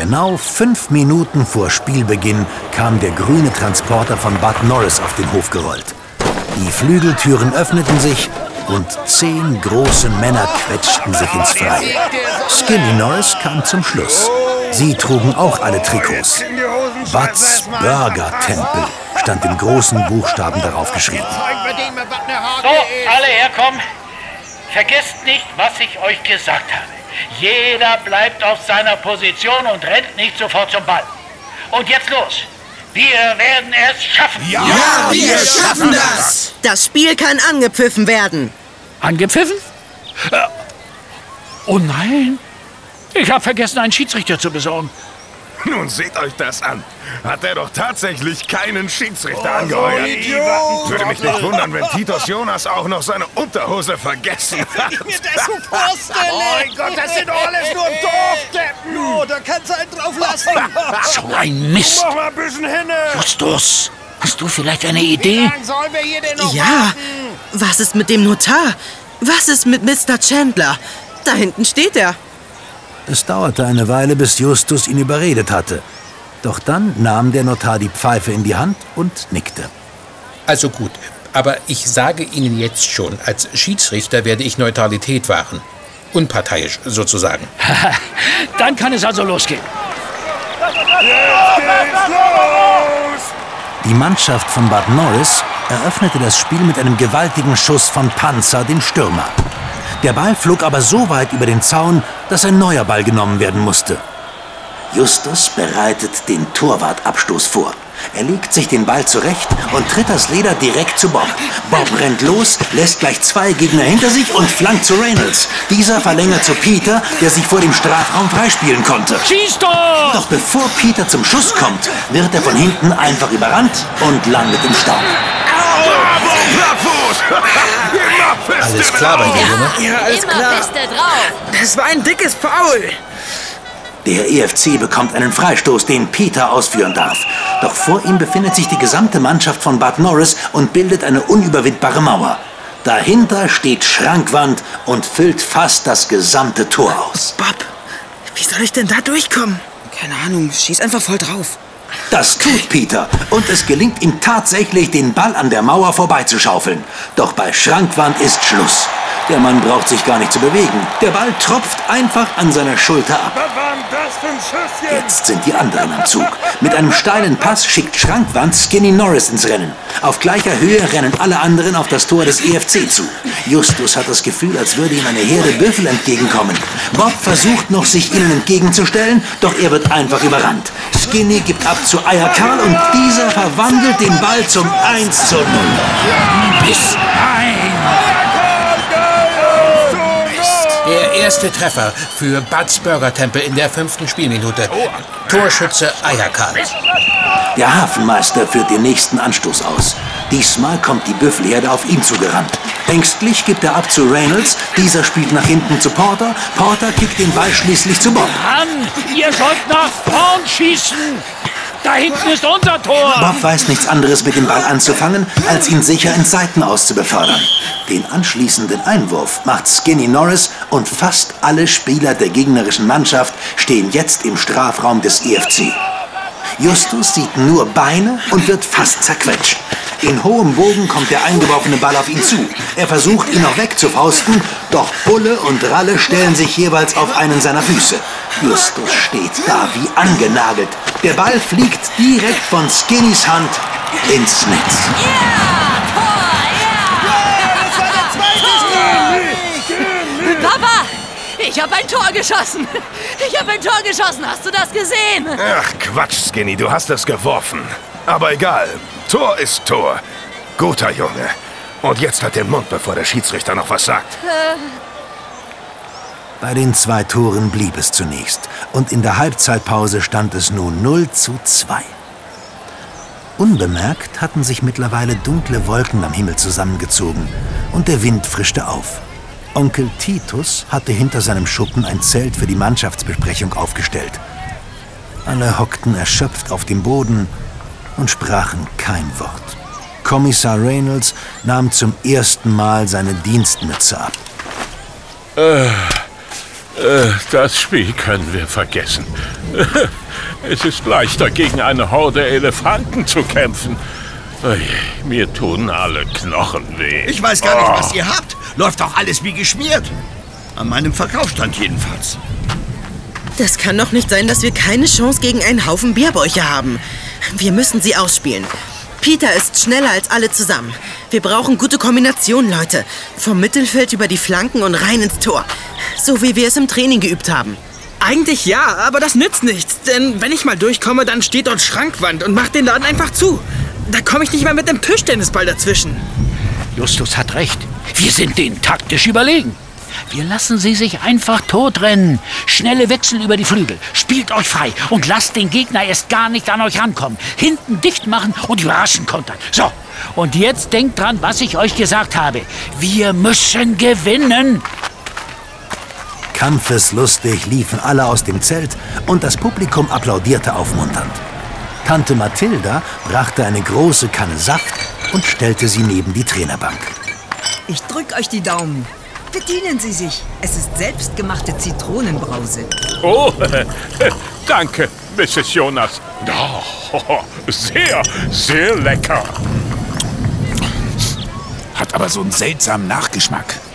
Genau 5 Minuten vor Spielbeginn kam der grüne Transporter von Bud Norris auf den Hof gerollt. Die Flügeltüren öffneten sich und 10 große Männer quetschten sich ins Freie. Skinny Norris kam zum Schluss. Sie trugen auch alle Trikots. Buds Burger Tempel stand in großen Buchstaben darauf geschrieben. So, alle herkommen. Vergesst nicht, was ich euch gesagt habe. Jeder bleibt auf seiner Position und rennt nicht sofort zum Ball. Und jetzt los. Wir werden es schaffen. Ja, wir schaffen das. Das Spiel kann angepfiffen werden. Angepfiffen? Oh nein. Ich habe vergessen, einen Schiedsrichter zu besorgen. Nun seht euch das an. Hat er doch tatsächlich keinen Schiedsrichter angeheuert. Würde mich nicht wundern, wenn Titus Jonas auch noch seine Unterhose vergessen hat. Wie ich mir das so vorstelle. Oh mein Gott, das sind doch alles nur Dorfdeppen. Oh, da kannst du einen drauf lassen. So ein Mist. Mach mal ein bisschen hinne. Justus, hast du vielleicht eine Idee? Wie lange sollen wir hier denn noch Ja, warten? was ist mit dem Notar? Was ist mit Mr. Chandler? Da hinten steht er. Es dauerte eine Weile, bis Justus ihn überredet hatte. Doch dann nahm der Notar die Pfeife in die Hand und nickte. Also gut, aber ich sage Ihnen jetzt schon, als Schiedsrichter werde ich Neutralität wahren. Unparteiisch sozusagen. Dann kann es also losgehen. Jetzt geht's los. Die Mannschaft von Bud Norris eröffnete das Spiel mit einem gewaltigen Schuss von Panzer, dem Stürmer. Der Ball flog aber so weit über den Zaun, dass ein neuer Ball genommen werden musste. Justus bereitet den Torwartabstoß vor. Er legt sich den Ball zurecht und tritt das Leder direkt zu Bob. Bob rennt los, lässt gleich 2 Gegner hinter sich und flankt zu Reynolds. Dieser verlängert zu Peter, der sich vor dem Strafraum freispielen konnte. Schieß doch! Doch bevor Peter zum Schuss kommt, wird er von hinten einfach überrannt und landet im Staub. Bravo, Plattfuß! Alles klar bei dir, Junge? Ja, alles klar. Feste drauf. Das war ein dickes Foul. Der EFC bekommt einen Freistoß, den Peter ausführen darf. Doch vor ihm befindet sich die gesamte Mannschaft von Bud Norris und bildet eine unüberwindbare Mauer. Dahinter steht Schrankwand und füllt fast das gesamte Tor aus. Bob, wie soll ich denn da durchkommen? Keine Ahnung, schieß einfach voll drauf. Das tut Peter und es gelingt ihm tatsächlich, den Ball an der Mauer vorbeizuschaufeln. Doch bei Schrankwand ist Schluss. Der Mann braucht sich gar nicht zu bewegen. Der Ball tropft einfach an seiner Schulter ab. Was war denn das für ein Schüsschen? Jetzt sind die anderen am Zug. Mit einem steilen Pass schickt Schrankwand Skinny Norris ins Rennen. Auf gleicher Höhe rennen alle anderen auf das Tor des EFC zu. Justus hat das Gefühl, als würde ihm eine Herde Büffel entgegenkommen. Bob versucht noch, sich ihnen entgegenzustellen, doch er wird einfach überrannt. Skinny gibt ab zu Eier Karl und dieser verwandelt den Ball zum 1:0. Bis ein. Der erste Treffer für Buds Burger Tempel in der 5. Spielminute. Torschütze Ayakal. Der Hafenmeister führt den nächsten Anstoß aus. Diesmal kommt die Büffelherde auf ihn zugerannt. Ängstlich gibt er ab zu Reynolds. Dieser spielt nach hinten zu Porter. Porter kickt den Ball schließlich zu Bob. Mann, ihr sollt nach vorn schießen. Da hinten ist unser Tor. Bob weiß nichts anderes mit dem Ball anzufangen, als ihn sicher ins Seitenaus zu befördern. Den anschließenden Einwurf macht Skinny Norris und fast alle Spieler der gegnerischen Mannschaft stehen jetzt im Strafraum des EFC. Justus sieht nur Beine und wird fast zerquetscht. In hohem Bogen kommt der eingeworfene Ball auf ihn zu. Er versucht, ihn noch wegzufausten, doch Bulle und Ralle stellen sich jeweils auf einen seiner Füße. Justus steht da wie angenagelt. Der Ball fliegt direkt von Skinnys Hand ins Netz. Papa, ich habe ein Tor geschossen. Ich habe ein Tor geschossen. Hast du das gesehen? Ach, Quatsch, Skinny, du hast es geworfen. Aber egal, Tor ist Tor. Guter Junge. Und jetzt hat den Mund, bevor der Schiedsrichter noch was sagt. Bei den 2 Toren blieb es zunächst. Und in der Halbzeitpause stand es nun 0:2. Unbemerkt hatten sich mittlerweile dunkle Wolken am Himmel zusammengezogen und der Wind frischte auf. Onkel Titus hatte hinter seinem Schuppen ein Zelt für die Mannschaftsbesprechung aufgestellt. Alle hockten erschöpft auf dem Boden und sprachen kein Wort. Kommissar Reynolds nahm zum ersten Mal seine Dienstmütze ab. Das Spiel können wir vergessen. Es ist leichter, gegen eine Horde Elefanten zu kämpfen. Mir tun alle Knochen weh. Ich weiß gar nicht, was ihr habt. Läuft doch alles wie geschmiert. An meinem Verkaufsstand jedenfalls. Das kann doch nicht sein, dass wir keine Chance gegen einen Haufen Bierbäuche haben. Wir müssen sie ausspielen. Peter ist schneller als alle zusammen. Wir brauchen gute Kombinationen, Leute. Vom Mittelfeld über die Flanken und rein ins Tor. So wie wir es im Training geübt haben. Eigentlich ja, aber das nützt nichts. Denn wenn ich mal durchkomme, dann steht dort Schrankwand und macht den Laden einfach zu. Da komme ich nicht mal mit dem Tischtennisball dazwischen. Justus hat recht. Wir sind denen taktisch überlegen. Wir lassen sie sich einfach totrennen. Schnelle Wechsel über die Flügel. Spielt euch frei und lasst den Gegner erst gar nicht an euch rankommen. Hinten dicht machen und überraschend kontern. So, und jetzt denkt dran, was ich euch gesagt habe. Wir müssen gewinnen. Kampfeslustig liefen alle aus dem Zelt und das Publikum applaudierte aufmunternd. Tante Mathilda brachte eine große Kanne Saft und stellte sie neben die Trainerbank. Ich drück euch die Daumen. Bedienen Sie sich. Es ist selbstgemachte Zitronenbrause. Oh, danke, Mrs. Jonas. Oh, sehr, sehr lecker. Hat aber so einen seltsamen Nachgeschmack.